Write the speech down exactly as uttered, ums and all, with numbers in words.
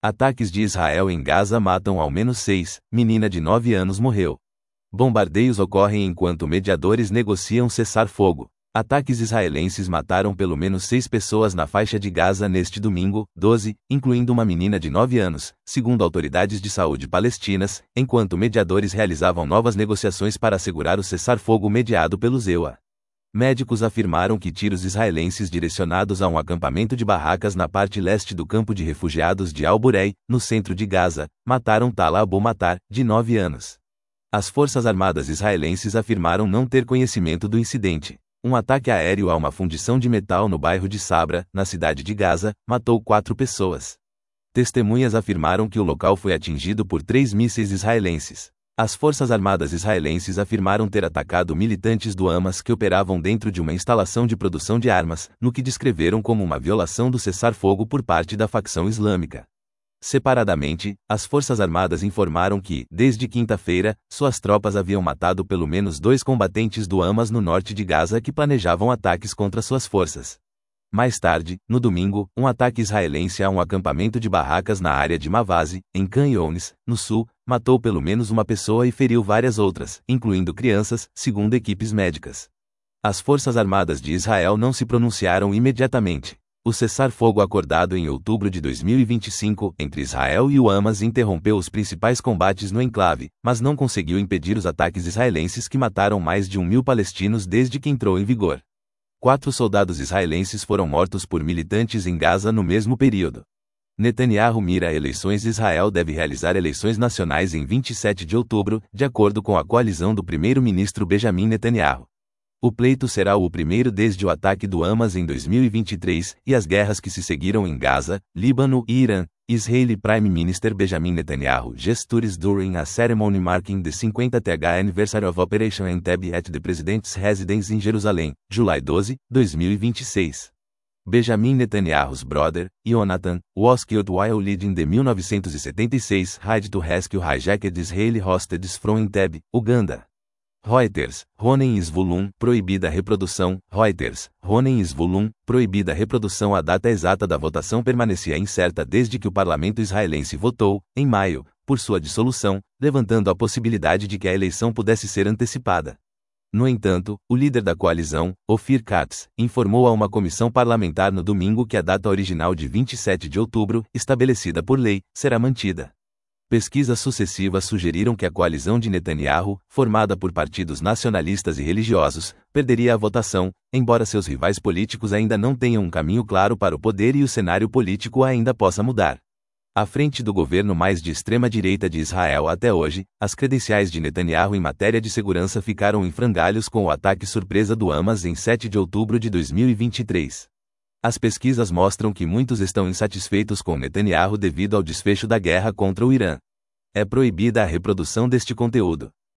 Ataques de Israel em Gaza matam ao menos seis, menina de nove anos morreu. Bombardeios ocorrem enquanto mediadores negociam cessar-fogo. Ataques israelenses mataram pelo menos seis pessoas na faixa de Gaza neste domingo, doze, incluindo uma menina de nove anos, segundo autoridades de saúde palestinas, enquanto mediadores realizavam novas negociações para assegurar o cessar-fogo mediado pelos E U A. Médicos afirmaram que tiros israelenses direcionados a um acampamento de barracas na parte leste do campo de refugiados de Al-Burei, no centro de Gaza, mataram Tala Abu Matar, de nove anos. As Forças Armadas israelenses afirmaram não ter conhecimento do incidente. Um ataque aéreo a uma fundição de metal no bairro de Sabra, na cidade de Gaza, matou quatro pessoas. Testemunhas afirmaram que o local foi atingido por três mísseis israelenses. As Forças Armadas israelenses afirmaram ter atacado militantes do Hamas que operavam dentro de uma instalação de produção de armas, no que descreveram como uma violação do cessar-fogo por parte da facção islâmica. Separadamente, as Forças Armadas informaram que, desde quinta-feira, suas tropas haviam matado pelo menos dois combatentes do Hamas no norte de Gaza que planejavam ataques contra suas forças. Mais tarde, no domingo, um ataque israelense a um acampamento de barracas na área de Mavazi, em Khan Younis, no sul, matou pelo menos uma pessoa e feriu várias outras, incluindo crianças, segundo equipes médicas. As Forças Armadas de Israel não se pronunciaram imediatamente. O cessar-fogo acordado em outubro de dois mil e vinte e cinco entre Israel e o Hamas interrompeu os principais combates no enclave, mas não conseguiu impedir os ataques israelenses que mataram mais de um mil palestinos desde que entrou em vigor. Quatro soldados israelenses foram mortos por militantes em Gaza no mesmo período. Netanyahu mira eleições. Israel deve realizar eleições nacionais em vinte e sete de outubro, de acordo com a coalizão do primeiro-ministro Benjamin Netanyahu. O pleito será o primeiro desde o ataque do Hamas em dois mil e vinte e três e as guerras que se seguiram em Gaza, Líbano e Irã. Israeli Prime Minister Benjamin Netanyahu gestures during a ceremony marking the fiftieth anniversary of Operation Entebbe at the President's residence in Jerusalem, July doze, dois mil e vinte e seis. Benjamin Netanyahu's brother, Yonatan, was killed while leading the mil novecentos e setenta e seis raid to rescue hijacked Israeli hostages from Entebbe, Uganda. Reuters, Ronen Zvulun, proibida a reprodução. Reuters, Ronen Zvulun, proibida a reprodução. A data exata da votação permanecia incerta desde que o parlamento israelense votou, em maio, por sua dissolução, levantando a possibilidade de que a eleição pudesse ser antecipada. No entanto, o líder da coalizão, Ofir Katz, informou a uma comissão parlamentar no domingo que a data original de vinte e sete de outubro, estabelecida por lei, será mantida. Pesquisas sucessivas sugeriram que a coalizão de Netanyahu, formada por partidos nacionalistas e religiosos, perderia a votação, embora seus rivais políticos ainda não tenham um caminho claro para o poder e o cenário político ainda possa mudar. À frente do governo mais de extrema-direita de Israel até hoje, as credenciais de Netanyahu em matéria de segurança ficaram em frangalhos com o ataque surpresa do Hamas em sete de outubro de dois mil e vinte e três. As pesquisas mostram que muitos estão insatisfeitos com Netanyahu devido ao desfecho da guerra contra o Irã. É proibida a reprodução deste conteúdo.